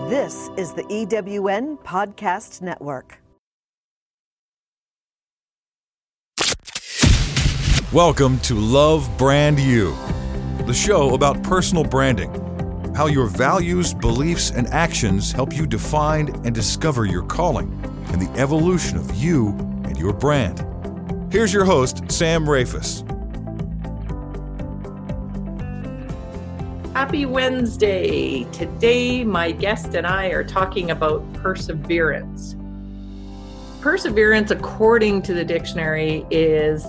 This is the EWN Podcast Network. Welcome to Love Brand You, the show about personal branding, how your values, beliefs, and actions help you define and discover your calling and the evolution of you and your brand. Here's your host, Sam Rafus. Happy Wednesday. Today, my guest and I are talking about perseverance. Perseverance, according to the dictionary, is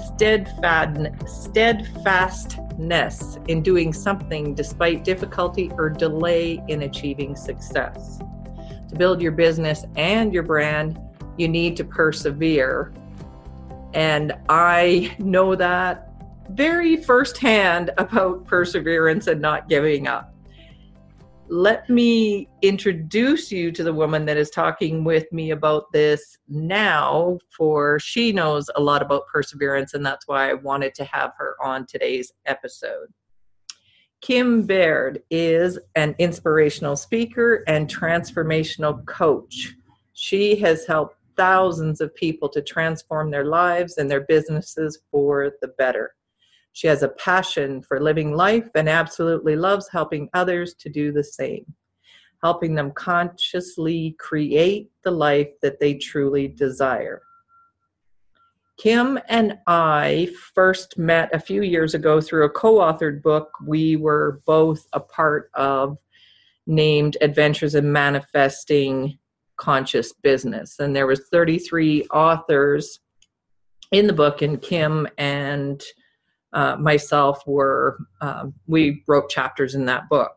steadfastness in doing something despite difficulty or delay in achieving success. To build your business and your brand, you need to persevere. And I know that very firsthand about perseverance and not giving up. Let me introduce you to the woman that is talking with me about this now, for she knows a lot about perseverance, and that's why I wanted to have her on today's episode. Kim Baird is an inspirational speaker and transformational coach. She has helped thousands of people to transform their lives and their businesses for the better. She has a passion for living life and absolutely loves helping others to do the same, helping them consciously create the life that they truly desire. Kim and I first met a few years ago through a co-authored book we were both a part of, named Adventures in Manifesting Conscious Business. And there was 33 authors in the book, and Kim and myself we wrote chapters in that book.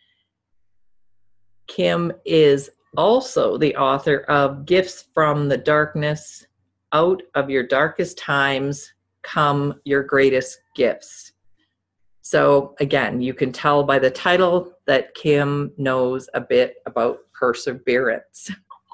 Kim is also the author of Gifts from the Darkness. Out of your darkest times come your greatest gifts. So again, you can tell by the title that Kim knows a bit about perseverance.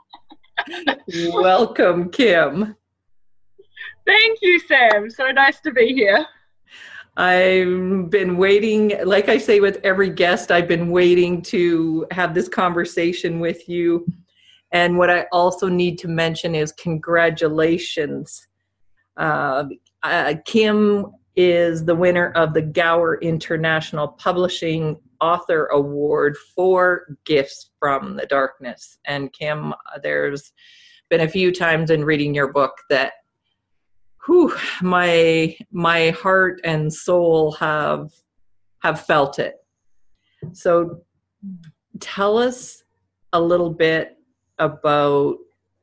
Welcome, Kim. Thank you, Sam. So nice to be here. I've been waiting, like I say with every guest, I've been waiting to have this conversation with you. And what I also need to mention is congratulations. Kim is the winner of the Gower International Publishing Author Award for Gifts from the Darkness. And Kim, there's been a few times in reading your book that my heart and soul have felt it. So tell us a little bit about,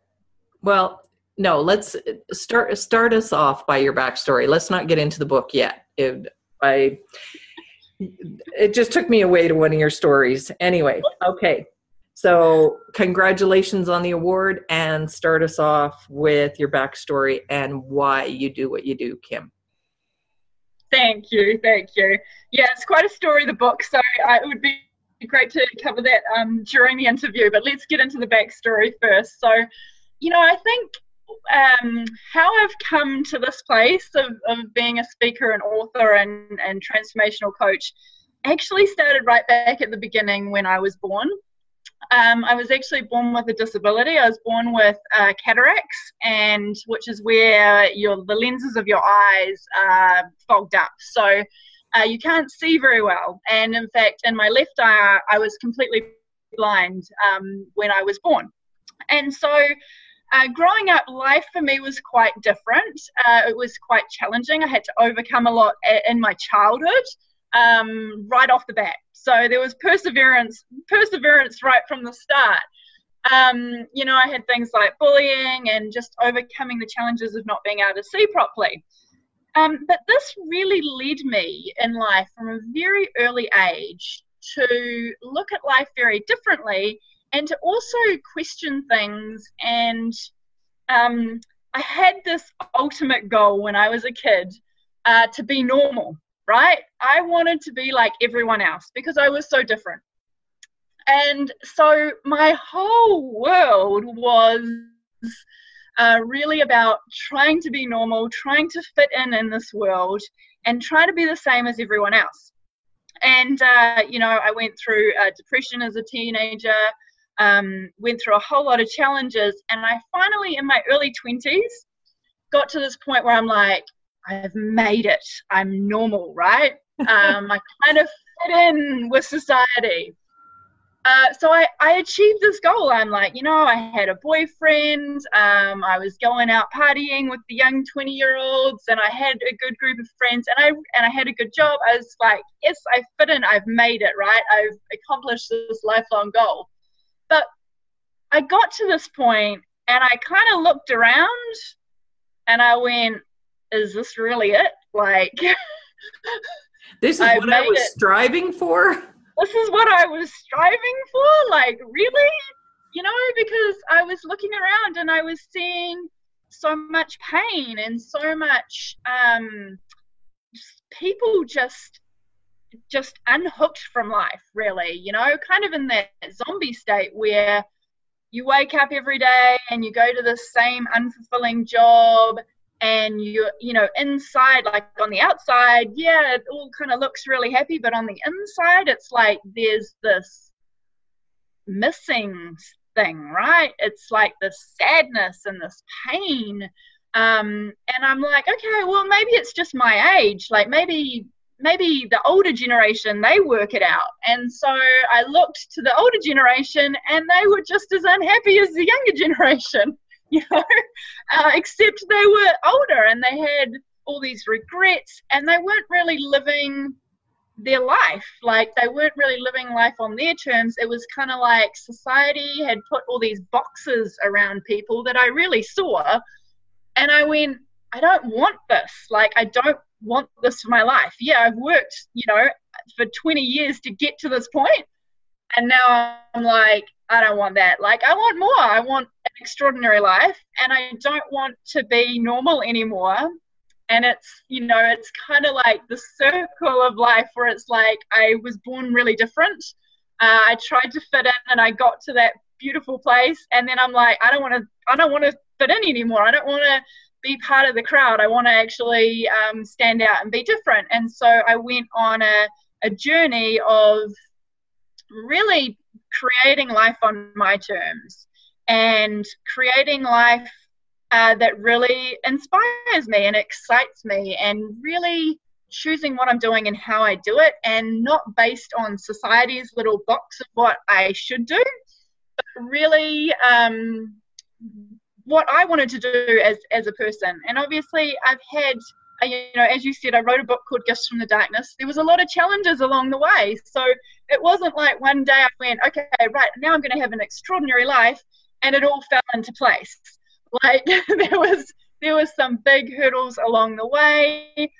let's start us off by your backstory. Let's not get into the book yet. It just took me away to one of your stories. Anyway, okay. So congratulations on the award, and start us off with your backstory and why you do what you do, Kim. Thank you. Yeah, it's quite a story, the book, so it would be great to cover that during the interview, but let's get into the backstory first. So, I think how I've come to this place of being a speaker and author and transformational coach actually started right back at the beginning when I was born. I was actually born with a disability. I was born with cataracts, which is where the lenses of your eyes are fogged up. So you can't see very well. And in fact, in my left eye, I was completely blind when I was born. And so growing up, life for me was quite different. It was quite challenging. I had to overcome a lot in my childhood. Right off the bat. So there was perseverance right from the start. I had things like bullying and just overcoming the challenges of not being able to see properly. But this really led me in life from a very early age to look at life very differently and to also question things. And I had this ultimate goal when I was a kid to be normal. Right? I wanted to be like everyone else because I was so different. And so my whole world was really about trying to be normal, trying to fit in this world and try to be the same as everyone else. And, I went through depression as a teenager. went through a whole lot of challenges, and I finally, in my early 20s, got to this point where I'm like, I've made it. I'm normal, right? I kind of fit in with society. So I achieved this goal. I'm like, I had a boyfriend. I was going out partying with the young 20-year-olds, and I had a good group of friends, and I had a good job. I was like, yes, I fit in. I've made it, right? I've accomplished this lifelong goal. But I got to this point, and I kind of looked around, and I went, is this really it? Like, this is what I was striving for? This is what I was striving for? Like, really? Because I was looking around and I was seeing so much pain and so much people just unhooked from life, really, kind of in that zombie state where you wake up every day and you go to the same unfulfilling job, and inside, like on the outside, yeah, it all kind of looks really happy, but on the inside, it's like there's this missing thing, right? It's like this sadness and this pain. And I'm like, okay, well, maybe it's just my age. Like maybe the older generation, they work it out. And so I looked to the older generation, and they were just as unhappy as the younger generation. Except they were older and they had all these regrets, and they weren't really living their life. Like, they weren't really living life on their terms. It was kind of like society had put all these boxes around people that I really saw, and I went, I don't want this. Like, I don't want this for my life. Yeah, I've worked, for 20 years to get to this point, and now I'm like, I don't want that. Like, I want more. I want an extraordinary life, and I don't want to be normal anymore. And it's, it's kind of like the circle of life where it's like I was born really different. I tried to fit in, and I got to that beautiful place, and then I'm like, I don't want to fit in anymore. I don't want to be part of the crowd. I want to actually stand out and be different. And so I went on a journey of really creating life on my terms, and creating life that really inspires me and excites me, and really choosing what I'm doing and how I do it, and not based on society's little box of what I should do, but really what I wanted to do as a person. And obviously I've had, as you said, I wrote a book called Gifts from the Darkness. There was a lot of challenges along the way. So it wasn't like one day I went, okay, right, now I'm going to have an extraordinary life, and it all fell into place. Like, there was some big hurdles along the way.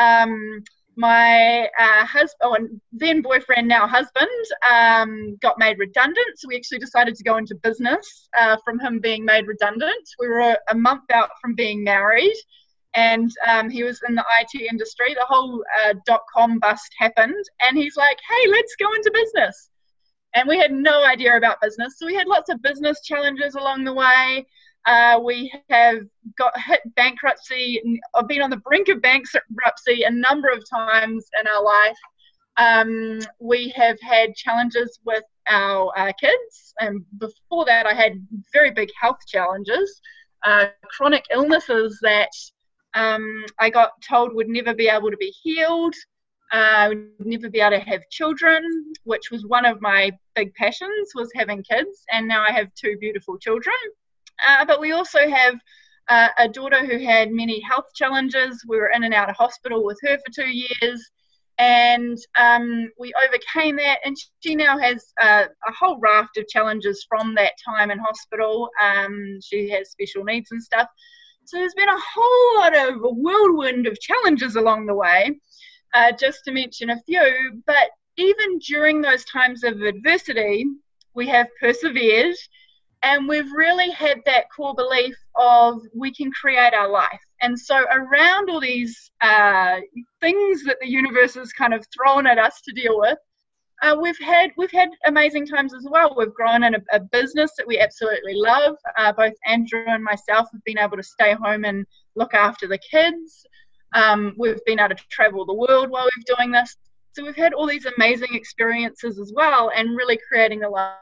My husband, then boyfriend, now husband, got made redundant. So we actually decided to go into business from him being made redundant. We were a month out from being married. And he was in the IT industry. The whole .com bust happened, and he's like, hey, let's go into business. And we had no idea about business, so we had lots of business challenges along the way. We have got hit bankruptcy. I've been on the brink of bankruptcy a number of times in our life. We have had challenges with our kids, and before that I had very big health challenges, chronic illnesses that I got told would never be able to be healed, would never be able to have children, which was one of my big passions, was having kids, and now I have 2 beautiful children. But we also have a daughter who had many health challenges. We were in and out of hospital with her for 2 years, and we overcame that, and she now has a whole raft of challenges from that time in hospital. She has special needs and stuff. So there's been a whole lot of a whirlwind of challenges along the way, just to mention a few. But even during those times of adversity, we have persevered, and we've really had that core belief of we can create our life. And so around all these things that the universe has kind of thrown at us to deal with, we've had amazing times as well. We've grown in a business that we absolutely love. Both Andrew and myself have been able to stay home and look after the kids. We've been able to travel the world while we're doing this. So we've had all these amazing experiences as well, and really creating a life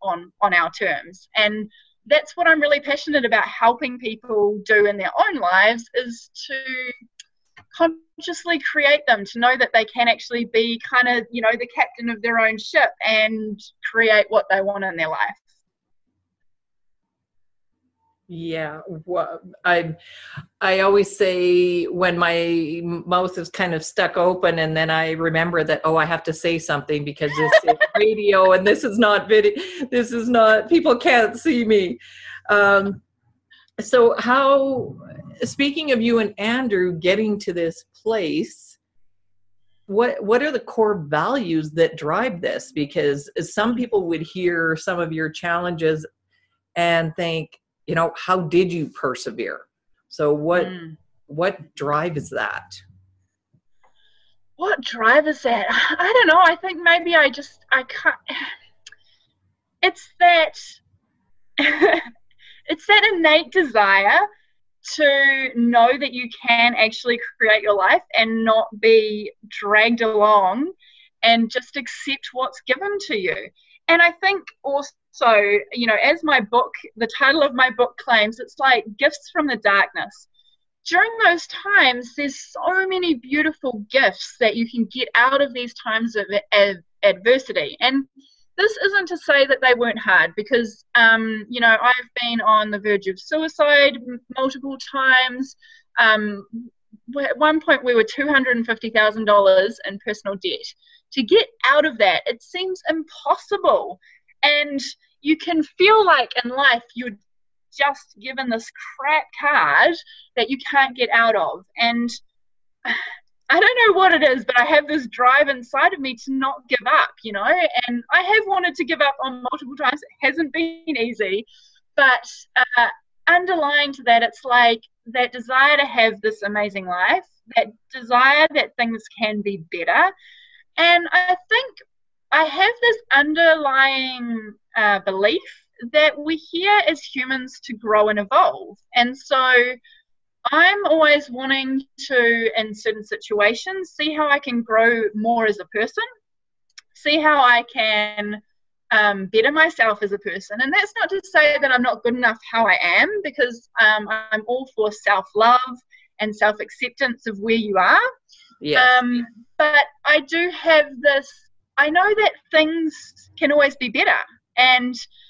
on our terms. And that's what I'm really passionate about helping people do in their own lives, is to consciously create them, to know that they can actually be kind of, the captain of their own ship and create what they want in their life. Yeah, well, I always say when my mouth is kind of stuck open, and then I remember that, I have to say something because this is radio and this is not video. This is not, people can't see me. So how, speaking of you and Andrew getting to this place, what are the core values that drive this? Because some people would hear some of your challenges and think, how did you persevere? So what drives that? What drives that? I don't know. I think maybe I can't. It's that, it's that innate desire to know that you can actually create your life and not be dragged along and just accept what's given to you. And I think also, as my book, the title of my book claims, it's like gifts from the darkness. During those times, there's so many beautiful gifts that you can get out of these times of adversity. And this isn't to say that they weren't hard, because, I've been on the verge of suicide multiple times. At one point, we were $250,000 in personal debt. To get out of that, it seems impossible. And you can feel like in life you're just given this crap card that you can't get out of. And I don't know what it is, but I have this drive inside of me to not give up, and I have wanted to give up on multiple times. It hasn't been easy, but underlying to that, it's like that desire to have this amazing life, that desire that things can be better. And I think I have this underlying belief that we're here as humans to grow and evolve. And so I'm always wanting to, in certain situations, see how I can grow more as a person, see how I can better myself as a person. And that's not to say that I'm not good enough how I am, because I'm all for self-love and self-acceptance of where you are. Yes. But I do have this, I know that things can always be better. And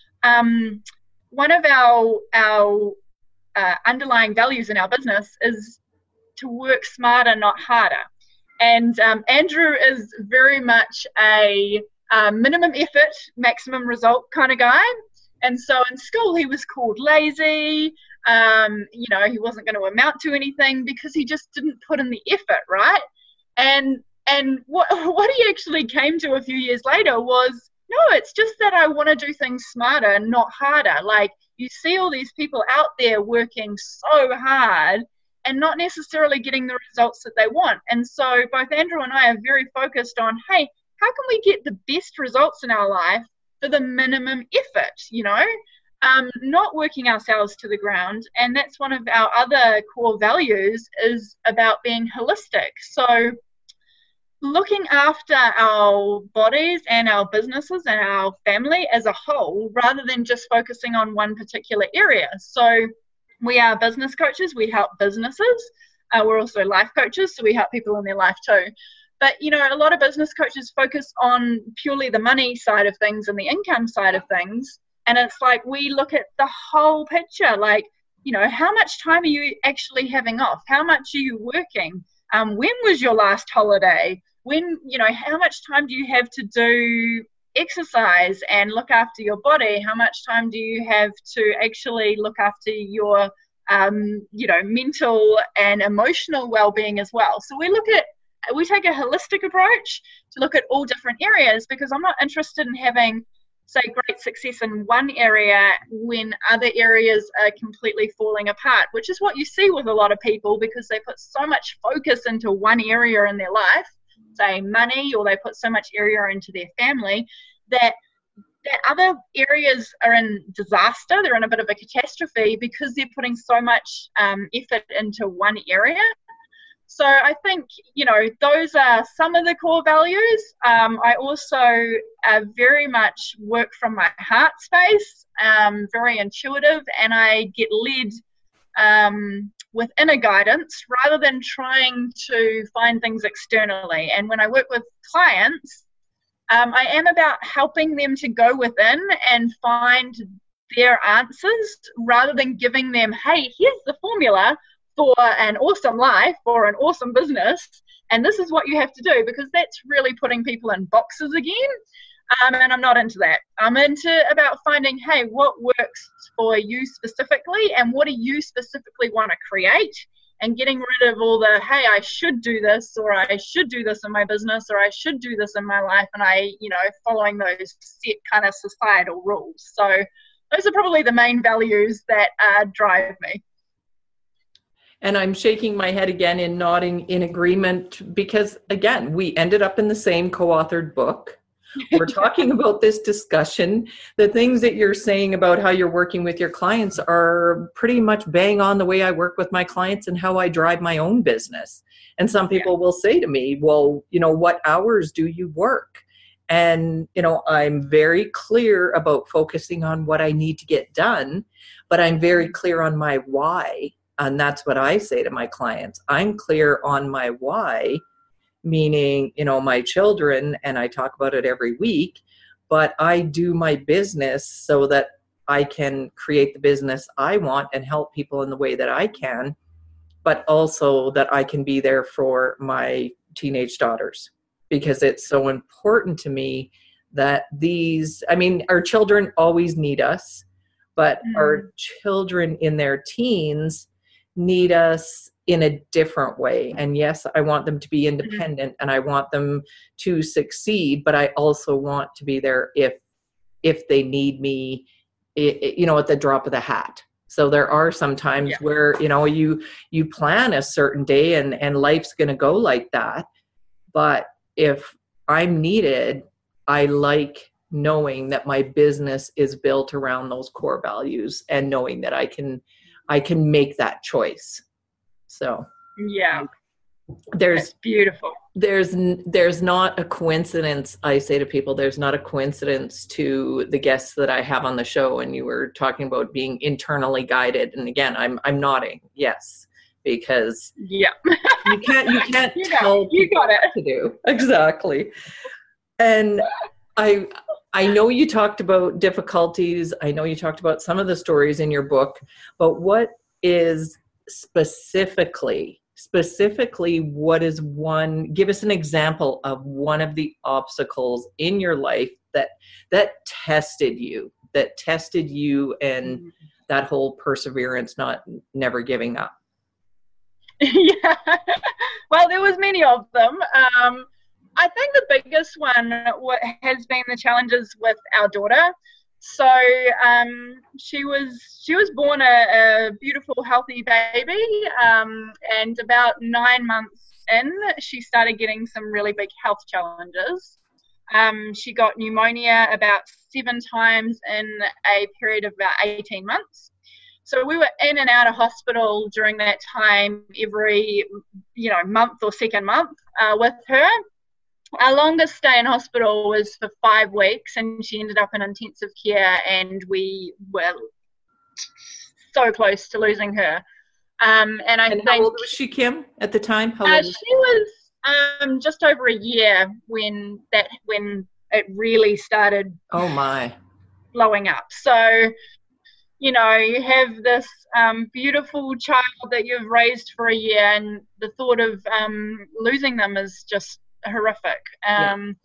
one of our underlying values in our business is to work smarter, not harder. And Andrew is very much a minimum effort, maximum result kind of guy. And so in school he was called lazy. He wasn't going to amount to anything because he just didn't put in the effort, right? And what he actually came to a few years later was, no, it's just that I want to do things smarter and not harder. Like, you see all these people out there working so hard and not necessarily getting the results that they want. And so both Andrew and I are very focused on, hey, how can we get the best results in our life for the minimum effort, not working ourselves to the ground. And that's one of our other core values, is about being holistic. So looking after our bodies and our businesses and our family as a whole, rather than just focusing on one particular area. So we are business coaches. We help businesses. We're also life coaches, so we help people in their life too. But, a lot of business coaches focus on purely the money side of things and the income side of things. And it's like, we look at the whole picture, like, how much time are you actually having off? How much are you working? When was your last holiday? When, how much time do you have to do exercise and look after your body? How much time do you have to actually look after your, mental and emotional well-being as well? So we take a holistic approach to look at all different areas, because I'm not interested in having, say, great success in one area when other areas are completely falling apart, which is what you see with a lot of people, because they put so much focus into one area in their life, say money, or they put so much area into their family, that other areas are in disaster. They're in a bit of a catastrophe because they're putting so much effort into one area. So I think, those are some of the core values. I also very much work from my heart space, very intuitive, and I get led with inner guidance rather than trying to find things externally. And when I work with clients, I am about helping them to go within and find their answers rather than giving them, hey, here's the formula for an awesome life or an awesome business, and this is what you have to do, because that's really putting people in boxes again. And I'm not into that. I'm into about finding, hey, what works for you specifically, and what do you specifically want to create, and getting rid of all the, hey, I should do this, or I should do this in my business, or I should do this in my life, and following those set kind of societal rules. So those are probably the main values that drive me. And I'm shaking my head again and nodding in agreement because, again, we ended up in the same co-authored book. We're talking about this discussion. The things that you're saying about how you're working with your clients are pretty much bang on the way I work with my clients and how I drive my own business. And some people will say to me, well, what hours do you work? And, I'm very clear about focusing on what I need to get done, but I'm very clear on my why. And that's what I say to my clients. I'm clear on my why, meaning, my children, and I talk about it every week, but I do my business so that I can create the business I want and help people in the way that I can, but also that I can be there for my teenage daughters, because it's so important to me that our children always need us, but our children in their teens need us in a different way. And yes, I want them to be independent and I want them to succeed, but I also want to be there if they need me, at the drop of the hat. So there are some times where, you plan a certain day and life's going to go like that. But if I'm needed, I like knowing that my business is built around those core values and knowing that I can make that choice. So that's beautiful. There's not a coincidence. I say to people, there's not a coincidence to the guests that I have on the show. And you were talking about being internally guided. And again, I'm nodding. Yes, because you can't tell you got it what to do. Exactly. And I know you talked about difficulties. I know you talked about some of the stories in your book, but what is specifically, what is give us an example of one of the obstacles in your life that tested you and that whole perseverance, never giving up. Yeah. Well, there was many of them. I think the biggest one has been the challenges with our daughter. So she was born a beautiful, healthy baby, and about 9 months in, she started getting some really big health challenges. She got pneumonia about 7 times in a period of about 18 months. So we were in and out of hospital during that time every, month or second month with her. Our longest stay in hospital was for 5 weeks, and she ended up in intensive care, and we were so close to losing her. And how old was she, Kim, at the time? She was just over a year when it really started. Oh my! Blowing up. So, you have this beautiful child that you've raised for a year, and the thought of losing them is just horrific. And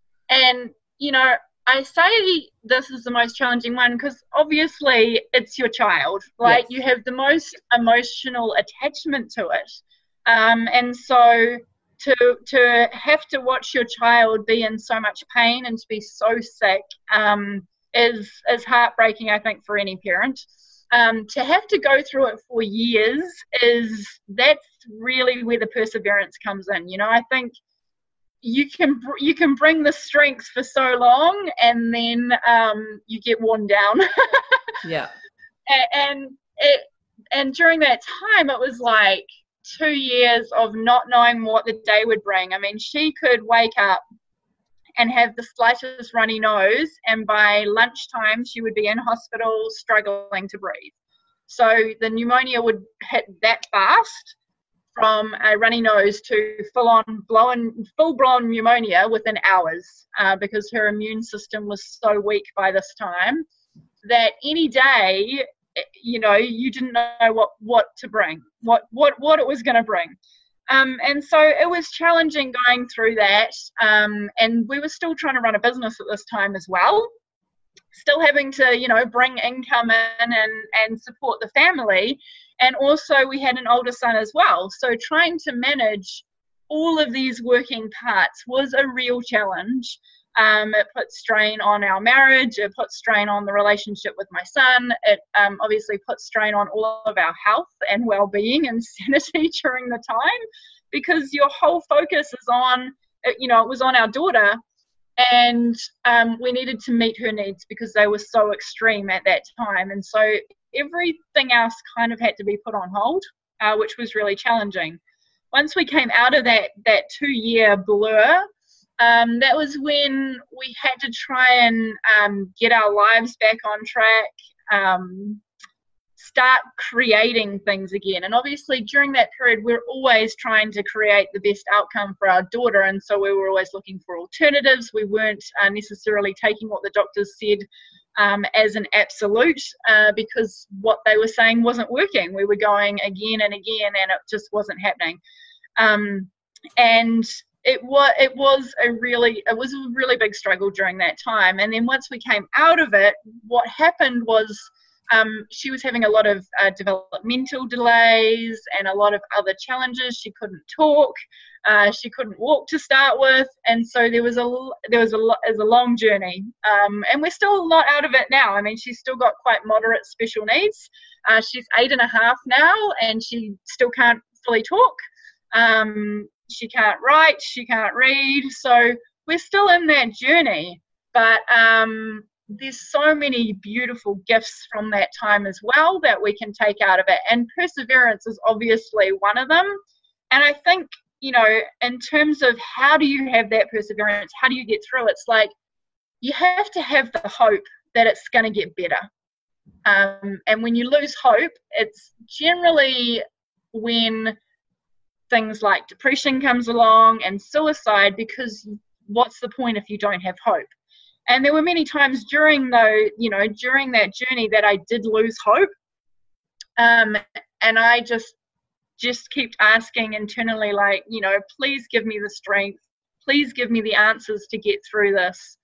I say this is the most challenging one because obviously it's your child. Like, you have the most emotional attachment to it, and so to have to watch your child be in so much pain and to be so sick is heartbreaking, I think, for any parent. To have to go through it for years that's really where the perseverance comes in. I think you can bring the strength for so long, and then you get worn down. Yeah. And during that time, it was like 2 years of not knowing what the day would bring. I mean, she could wake up and have the slightest runny nose, and by lunchtime she would be in hospital struggling to breathe. So the pneumonia would hit that fast, from a runny nose to full-blown pneumonia within hours, because her immune system was so weak by this time that any day, you know, you didn't know what to bring, what it was going to bring. And so it was challenging going through that. And we were still trying to run a business at this time as well, still having to, you know, bring income in and support the family. And also we had an older son as well. So trying to manage all of these working parts was a real challenge. It put strain on our marriage. It put strain on the relationship with my son. It obviously put strain on all of our health and well-being and sanity during the time, because your whole focus is on, you know, it was on our daughter, and we needed to meet her needs because they were so extreme at that time. And so everything else kind of had to be put on hold, which was really challenging. Once we came out of that 2-year blur, that was when we had to try and get our lives back on track, start creating things again. And obviously during that period, we're always trying to create the best outcome for our daughter. And so we were always looking for alternatives. We weren't necessarily taking what the doctors said as an absolute, because what they were saying wasn't working. We were going again and again, and it just wasn't happening. And it was a really big struggle during that time. And then once we came out of it, what happened was she was having a lot of developmental delays and a lot of other challenges. She couldn't talk, she couldn't walk to start with, and so there was a long journey. And we're still not out of it now. I mean, she's still got quite moderate special needs. She's 8.5 now, and she still can't fully talk. She can't write, she can't read, so we're still in that journey, but there's so many beautiful gifts from that time as well that we can take out of it, and perseverance is obviously one of them. And I think, you know, in terms of how do you have that perseverance, how do you get through, it's like you have to have the hope that it's going to get better. And when you lose hope, it's generally when things like depression comes along and suicide, because what's the point if you don't have hope? And there were many times during that journey that I did lose hope. And I just kept asking internally, like, you know, please give me the strength, please give me the answers to get through this.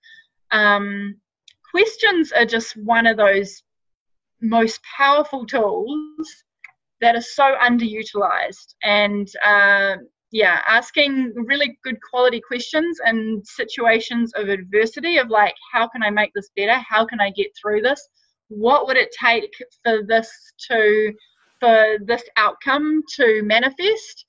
Questions are just one of those most powerful tools that are so underutilized. And asking really good quality questions in situations of adversity, of like, how can I make this better? How can I get through this? What would it take for this outcome to manifest?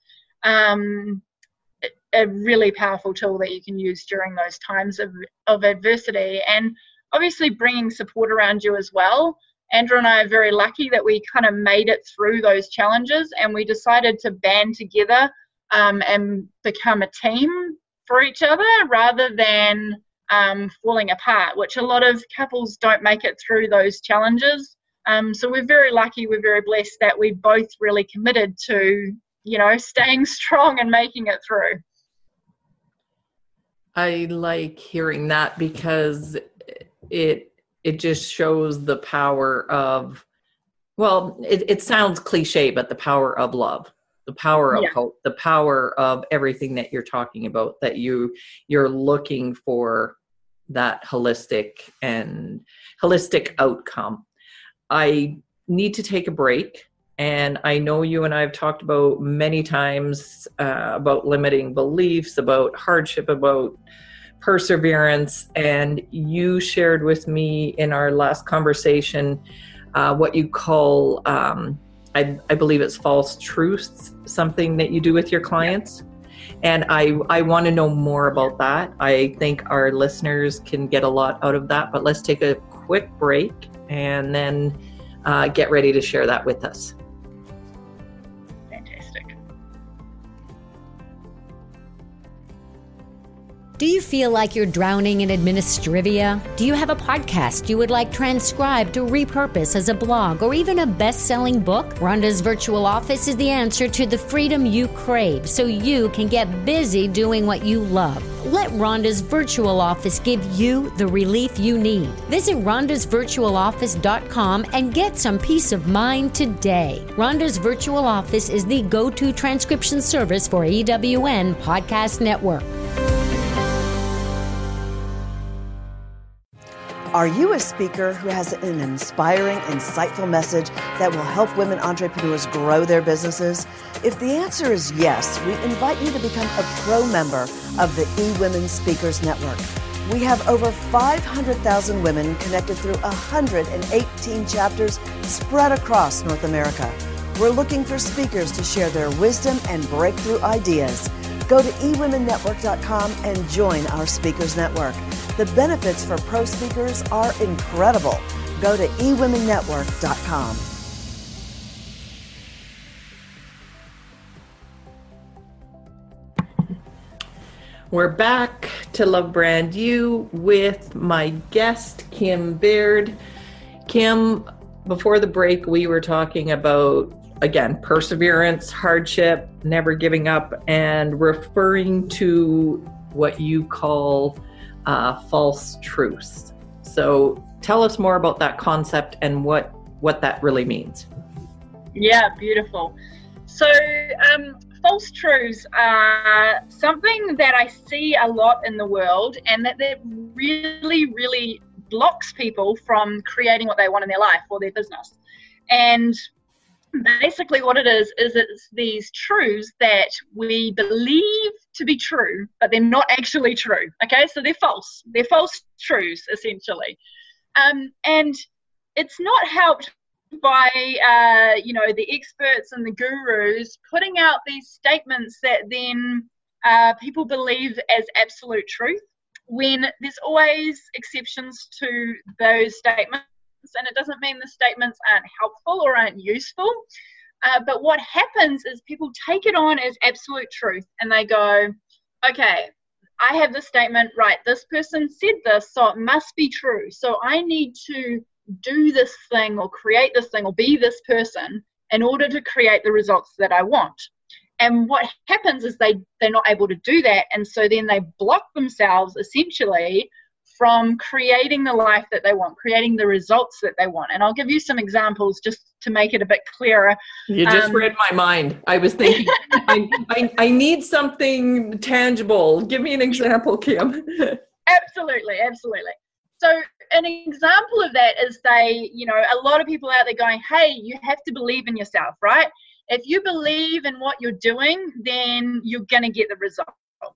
A really powerful tool that you can use during those times of adversity, and obviously bringing support around you as well. Andrew and I are very lucky that we kind of made it through those challenges, and we decided to band together and become a team for each other rather than falling apart, which a lot of couples don't make it through those challenges. So we're very lucky, we're very blessed that we both really committed to, you know, staying strong and making it through. I like hearing that, because it just shows the power of, well, it sounds cliche, but the power of love, the power of hope, the power of everything that you're talking about, that you're looking for that holistic outcome. I need to take a break. And I know you and I have talked about many times about limiting beliefs, about hardship, about perseverance. And you shared with me in our last conversation what you call, I believe it's false truths, something that you do with your clients. And I want to know more about that. I think our listeners can get a lot out of that, but let's take a quick break and then get ready to share that with us. Fantastic. Do you feel like you're drowning in administrivia? Do you have a podcast you would like transcribed to repurpose as a blog or even a best-selling book? Rhonda's Virtual Office is the answer to the freedom you crave so you can get busy doing what you love. Let Rhonda's Virtual Office give you the relief you need. Visit rhondasvirtualoffice.com and get some peace of mind today. Rhonda's Virtual Office is the go-to transcription service for EWN Podcast Network. Are you a speaker who has an inspiring, insightful message that will help women entrepreneurs grow their businesses? If the answer is yes, we invite you to become a pro member of the eWomen Speakers Network. We have over 500,000 women connected through 118 chapters spread across North America. We're looking for speakers to share their wisdom and breakthrough ideas. Go to eWomenNetwork.com and join our Speakers Network. The benefits for pro speakers are incredible. Go to eWomenNetwork.com. We're back to Love Brand You with my guest, Kim Baird. Kim, before the break, we were talking about, again, perseverance, hardship, never giving up, and referring to what you call false truths. So tell us more about that concept and what that really means. Yeah, beautiful. So false truths are something that I see a lot in the world, and that really, really blocks people from creating what they want in their life or their business. And basically what it is it's these truths that we believe to be true, but they're not actually true. Okay, so they're false. They're false truths, essentially. And it's not helped by, the experts and the gurus putting out these statements that then people believe as absolute truth, when there's always exceptions to those statements. And it doesn't mean the statements aren't helpful or aren't useful. But what happens is people take it on as absolute truth, and they go, okay, I have this statement, right, this person said this, so it must be true. So I need to do this thing or create this thing or be this person in order to create the results that I want. And what happens is they're not able to do that. And so then they block themselves essentially from creating the life that they want, creating the results that they want. And I'll give you some examples just to make it a bit clearer. You just read my mind. I was thinking, I need something tangible. Give me an example, Kim. Absolutely. So an example of that is a lot of people out there going, hey, you have to believe in yourself, right? If you believe in what you're doing, then you're going to get the result.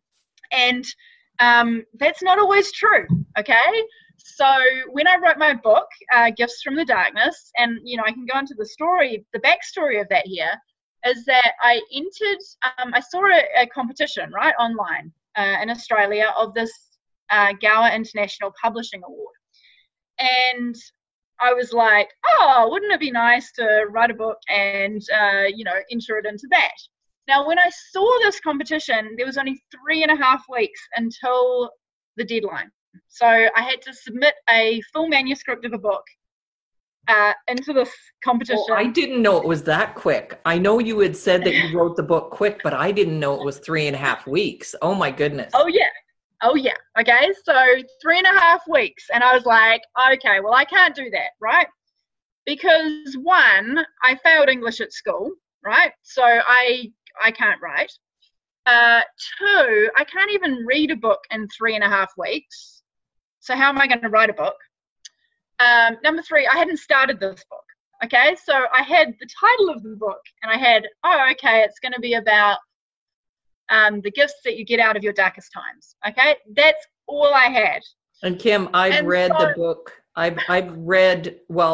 And that's not always true, okay? So when I wrote my book, Gifts from the Darkness, and, I can go into the story, the backstory of that here is that I entered, I saw a competition, right, online in Australia of this Gower International Publishing Award. And I was like, oh, wouldn't it be nice to write a book and, enter it into that? Now, when I saw this competition, there was only 3.5 weeks until the deadline. So I had to submit a full manuscript of a book into this competition. Well, I didn't know it was that quick. I know you had said that you wrote the book quick, but I didn't know it was 3.5 weeks. Oh, my goodness. Oh, yeah. Okay, so 3.5 weeks. And I was like, okay, well, I can't do that, right? Because one, I failed English at school, right? So I can't write. Two, I can't even read a book in 3.5 weeks. So how am I going to write a book? Number three, I hadn't started this book. Okay, so I had the title of the book, and I had, it's going to be about the gifts that you get out of your darkest times. Okay, that's all I had. And Kim, I've read the book. I've read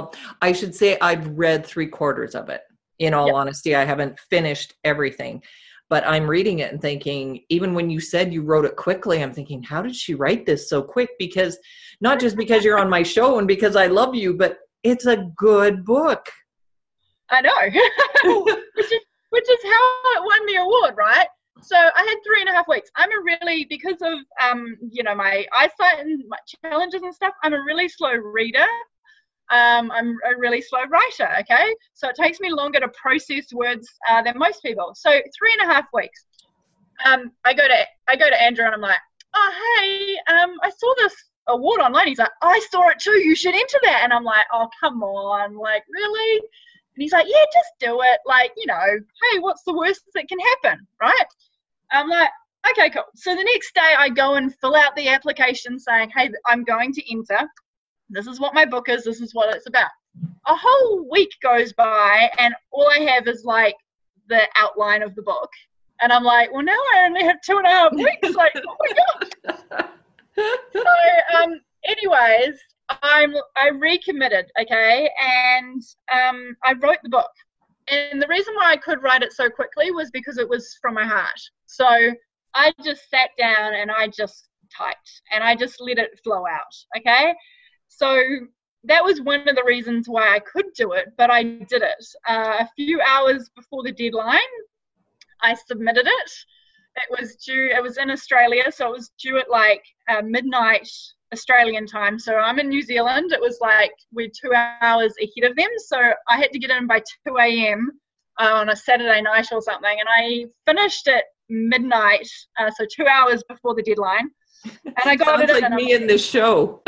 3/4 of it. In all honesty, I haven't finished everything, but I'm reading it and thinking, even when you said you wrote it quickly, I'm thinking, how did she write this so quick? Because not just because you're on my show and because I love you, but it's a good book. I know, which is how it won the award, right? So I had 3.5 weeks. Because of, my eyesight and my challenges and stuff, I'm a really slow reader. I'm a really slow writer, okay? So it takes me longer to process words than most people. So 3.5 weeks. I go to Andrew and I'm like, oh, hey, I saw this award online. He's like, I saw it too. You should enter that. And I'm like, oh, come on. Like, really? And he's like, yeah, just do it. Like, hey, what's the worst that can happen, right? I'm like, okay, cool. So the next day I go and fill out the application saying, hey, I'm going to enter. This is what my book is. This is what it's about. A whole week goes by and all I have is like the outline of the book. And I'm like, well, now I only have 2.5 weeks. Like, oh my gosh. So, anyways, I recommitted, okay, and I wrote the book. And the reason why I could write it so quickly was because it was from my heart. So I just sat down and I just typed and I just let it flow out, okay? So that was one of the reasons why I could do it, but I did it. A few hours before the deadline, I submitted it. It was in Australia, so it was due at like midnight Australian time. So I'm in New Zealand. It was like we're 2 hours ahead of them. So I had to get in by 2 a.m. On a Saturday night or something. And I finished at midnight, so 2 hours before the deadline. And I got Sounds it like me in this show.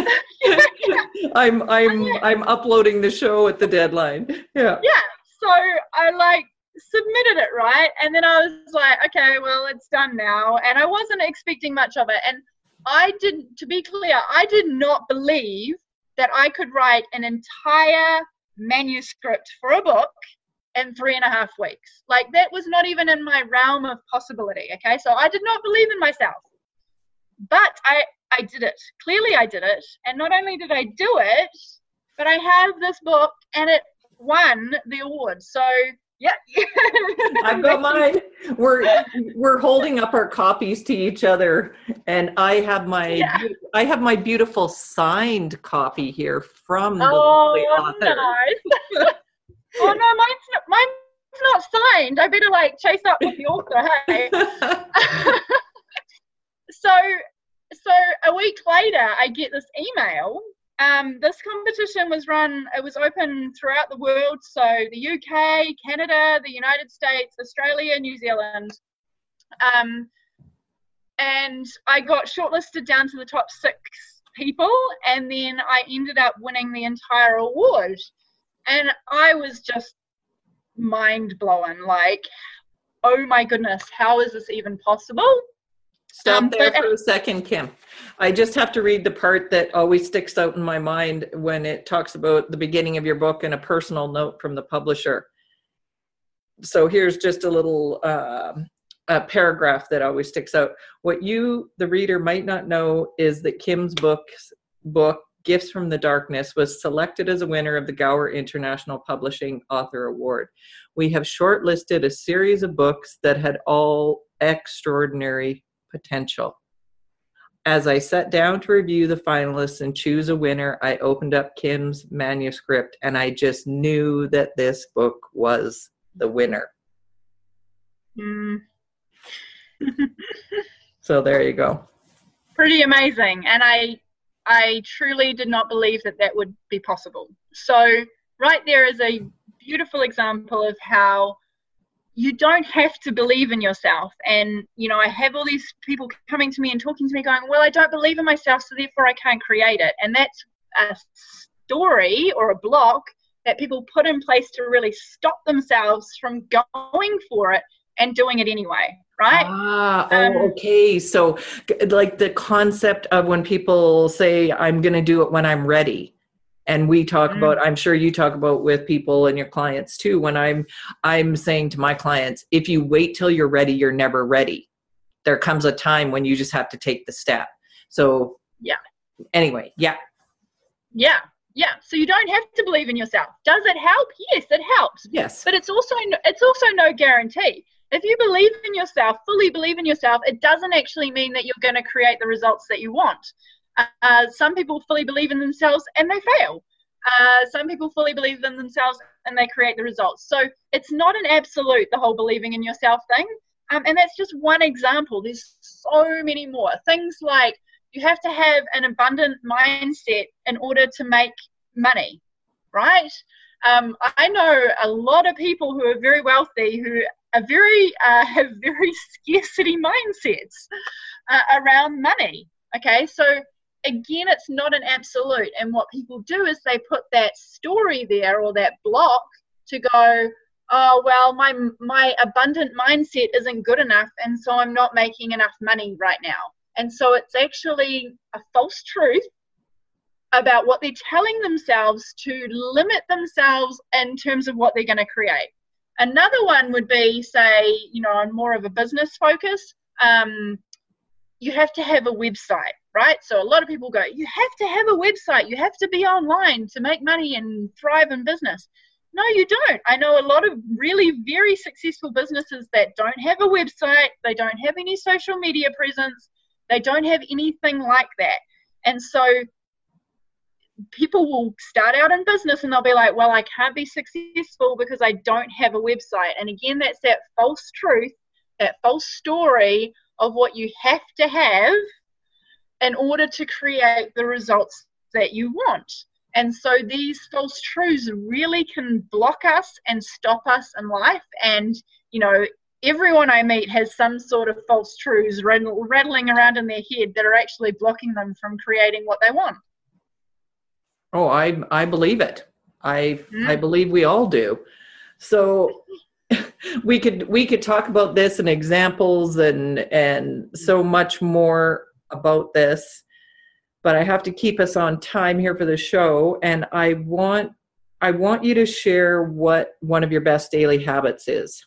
I'm uploading the show at the deadline. Yeah. Yeah. So I submitted it, right? And then I was like, okay, well, it's done now. And I wasn't expecting much of it. And to be clear, I did not believe that I could write an entire manuscript for a book in 3.5 weeks. Like, that was not even in my realm of possibility, okay? So I did not believe in myself. But I did it. Clearly I did it. And not only did I do it, but I have this book and it won the award. So yeah. I've got mine. We're holding up our copies to each other, and I have my beautiful signed copy here from the author. Nice. Oh no, mine's not signed. I better chase up with the author. Hey. So a week later, I get this email. This competition was open throughout the world, so the UK, Canada, the United States, Australia, New Zealand. And I got shortlisted down to the top 6 people, and then I ended up winning the entire award. And I was just mind-blown, oh my goodness, how is this even possible? Stop there for a second, Kim. I just have to read the part that always sticks out in my mind when it talks about the beginning of your book and a personal note from the publisher. So here's just a little a paragraph that always sticks out. What you, the reader, might not know is that Kim's book, Gifts from the Darkness, was selected as a winner of the Gower International Publishing Author Award. We have shortlisted a series of books that had all extraordinary potential. As I sat down to review the finalists and choose a winner, I opened up Kim's manuscript and I just knew that this book was the winner. So there you go. Pretty amazing. And I truly did not believe that would be possible. So right there is a beautiful example of how you don't have to believe in yourself. And, I have all these people coming to me and talking to me going, well, I don't believe in myself, so therefore I can't create it. And that's a story or a block that people put in place to really stop themselves from going for it and doing it anyway, right? Okay. So the concept of when people say, I'm going to do it when I'm ready. And we talk about, I'm sure you talk about with people and your clients too, when I'm saying to my clients, if you wait till you're ready, you're never ready. There comes a time when you just have to take the step. So anyway, yeah. So you don't have to believe in yourself. Does it help? Yes, it helps. Yes. But it's also no guarantee. If you believe in yourself, fully believe in yourself, it doesn't actually mean that you're going to create the results that you want. Some people fully believe in themselves and they fail. Some people fully believe in themselves and they create the results. So it's not an absolute, the whole believing in yourself thing. And that's just one example. There's so many more. Things like you have to have an abundant mindset in order to make money, right? I know a lot of people who are very wealthy who are have very scarcity mindsets around money. Okay, so again, it's not an absolute. And what people do is they put that story there or that block to go, oh, well, my abundant mindset isn't good enough, and so I'm not making enough money right now. And so it's actually a false truth about what they're telling themselves to limit themselves in terms of what they're going to create. Another one would be, say, on more of a business focus, you have to have a website, right? So a lot of people go, you have to have a website, you have to be online to make money and thrive in business. No, you don't. I know a lot of really very successful businesses that don't have a website, they don't have any social media presence, they don't have anything like that. And so people will start out in business and they'll be like, well, I can't be successful because I don't have a website. And again, that's that false truth, that false story of what you have to have in order to create the results that you want. And so these false truths really can block us and stop us in life. And, everyone I meet has some sort of false truths rattling around in their head that are actually blocking them from creating what they want. Oh, I believe it. I believe we all do. So we could talk about this and examples and so much more about this, but I have to keep us on time here for the show. And I want you to share what one of your best daily habits is.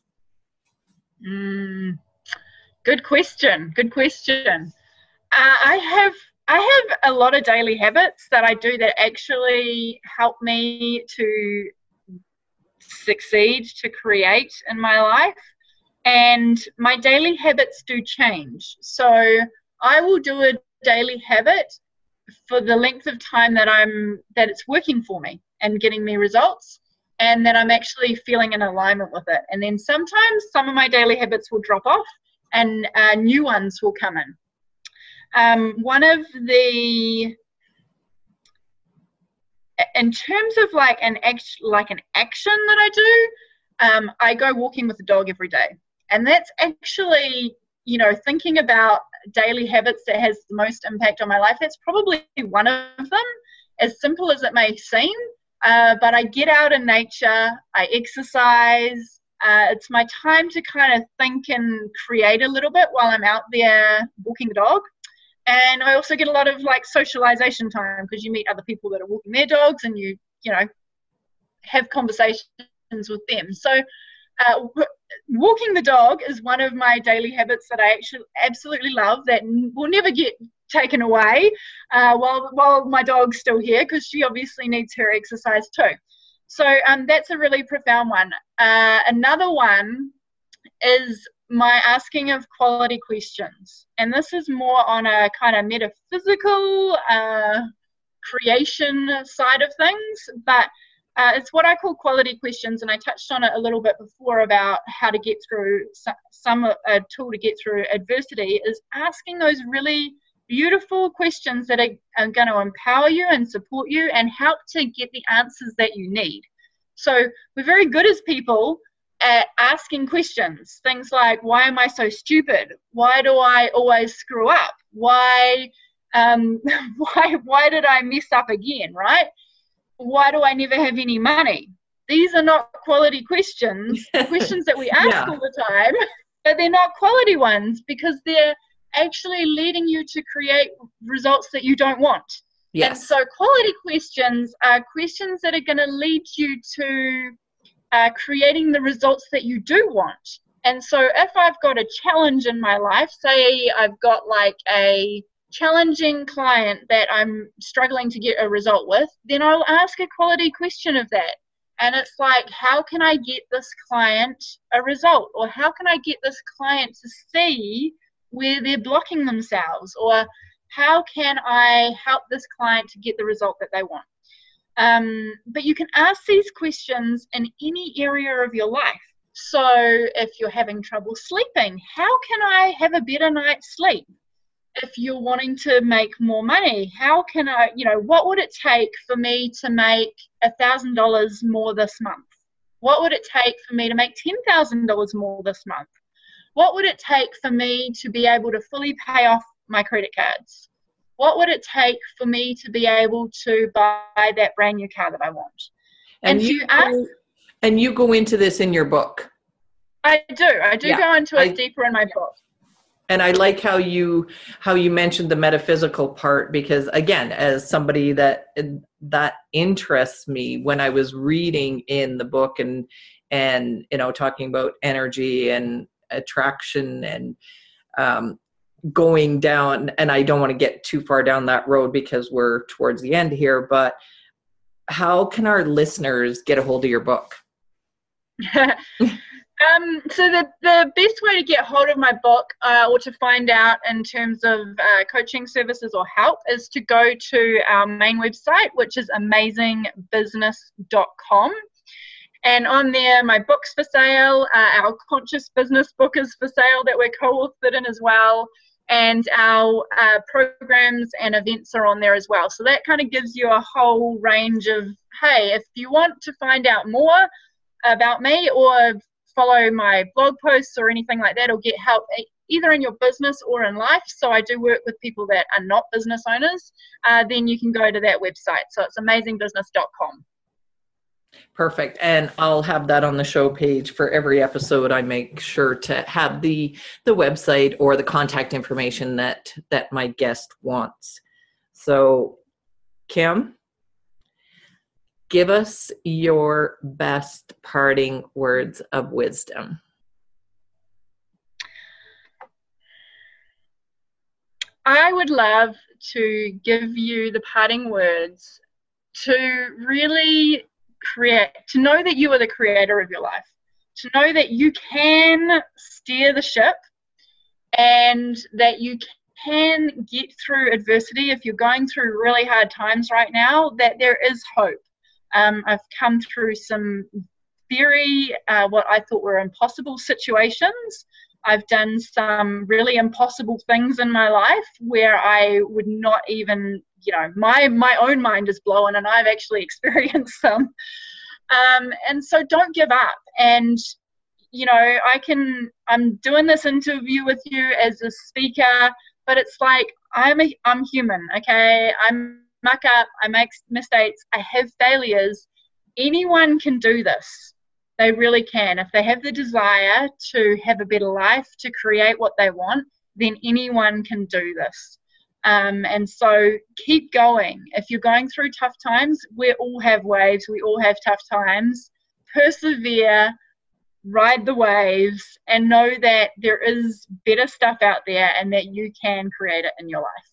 Good question. I have a lot of daily habits that I do that actually help me to succeed, to create in my life. And my daily habits do change. So I will do a daily habit for the length of time that it's working for me and getting me results, and that I'm actually feeling in alignment with it. And then sometimes some of my daily habits will drop off and new ones will come in. One of the, in terms of like an action that I do, I go walking with the dog every day. And that's actually, thinking about daily habits that has the most impact on my life, that's probably one of them, as simple as it may seem. But I get out in nature, I exercise. It's my time to kind of think and create a little bit while I'm out there walking the dog. And I also get a lot of like socialization time because you meet other people that are walking their dogs and you have conversations with them. So walking the dog is one of my daily habits that I actually absolutely love, that will never get taken away while my dog's still here, because she obviously needs her exercise too. So that's a really profound one. Another one is my asking of quality questions. And this is more on a kind of metaphysical creation side of things, but it's what I call quality questions. And I touched on it a little bit before about how to get through a tool to get through adversity, is asking those really beautiful questions that are going to empower you and support you and help to get the answers that you need. So we're very good as people at asking questions. Things like, why am I so stupid? Why do I always screw up? Why did I mess up again, right? Why do I never have any money? These are not quality questions, questions that we ask all the time, but they're not quality ones because they're actually leading you to create results that you don't want. Yes. And so quality questions are questions that are going to lead you to creating the results that you do want. And so if I've got a challenge in my life, say I've got like a challenging client that I'm struggling to get a result with, then I'll ask a quality question of that. And it's like, how can I get this client a result? Or how can I get this client to see where they're blocking themselves? Or how can I help this client to get the result that they want? But you can ask these questions in any area of your life. So if you're having trouble sleeping, how can I have a better night's sleep? If you're wanting to make more money, how can I, what would it take for me to make $1,000 more this month? What would it take for me to make $10,000 more this month? What would it take for me to be able to fully pay off my credit cards? What would it take for me to be able to buy that brand new car that I want? And you go into this in your book. I do go into it deeper in my book. And I like how you mentioned the metaphysical part, because again, as somebody that interests me, when I was reading in the book and talking about energy and attraction and going down, and I don't want to get too far down that road because we're towards the end here, but how can our listeners get a hold of your book? So the best way to get hold of my book or to find out in terms of coaching services or help is to go to our main website, which is amazingbusiness.com. And on there, my book's for sale. Our Conscious Business book is for sale that we're co-authored in as well. And our programs and events are on there as well. So that kind of gives you a whole range of, hey, if you want to find out more about me or follow my blog posts or anything like that, or get help either in your business or in life, so I do work with people that are not business owners, then you can go to that website. So it's amazingbusiness.com. Perfect. And I'll have that on the show page for every episode. I make sure to have the website or the contact information that my guest wants. So Kim, give us your best parting words of wisdom. I would love to give you the parting words to really to know that you are the creator of your life, to know that you can steer the ship and that you can get through adversity. If you're going through really hard times right now, that there is hope. I've come through some very, what I thought were impossible situations. I've done some really impossible things in my life where I would not even, my own mind is blown, and I've actually experienced some. And so don't give up. And, I'm doing this interview with you as a speaker, but it's like, I'm human, okay? I muck up, I make mistakes, I have failures. Anyone can do this. They really can. If they have the desire to have a better life, to create what they want, then anyone can do this. And so keep going. If you're going through tough times, we all have waves, we all have tough times. Persevere, ride the waves, and know that there is better stuff out there and that you can create it in your life.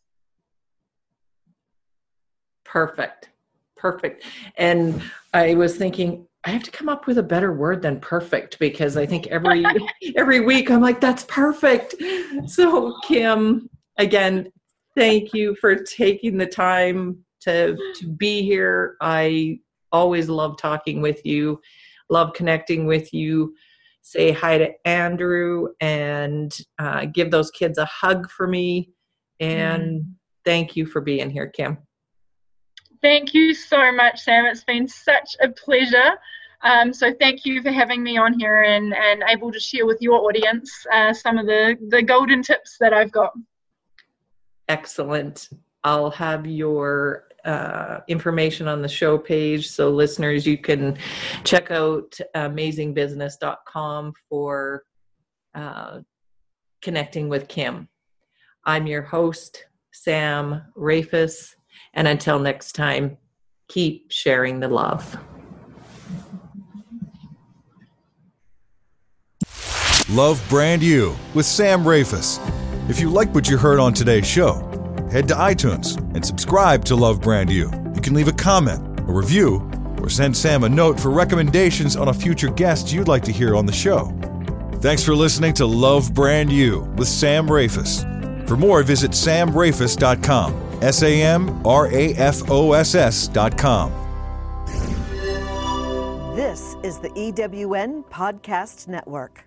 Perfect. And I was thinking, I have to come up with a better word than perfect, because I think every week I'm like, that's perfect. So Kim, again, thank you for taking the time to be here. I always love talking with you, love connecting with you. Say hi to Andrew and give those kids a hug for me. And thank you for being here, Kim. Thank you so much, Sam. It's been such a pleasure. So thank you for having me on here and able to share with your audience some of the golden tips that I've got. Excellent. I'll have your information on the show page. So listeners, you can check out amazingbusiness.com for connecting with Kim. I'm your host, Sam Rafis. And until next time, keep sharing the love. Love Brand You with Sam Rafis. If you like what you heard on today's show, head to iTunes and subscribe to Love Brand You. You can leave a comment, a review, or send Sam a note for recommendations on a future guest you'd like to hear on the show. Thanks for listening to Love Brand You with Sam Rafis. For more, visit samrafis.com. SAMRAFOSS.com. This is the EWN Podcast Network.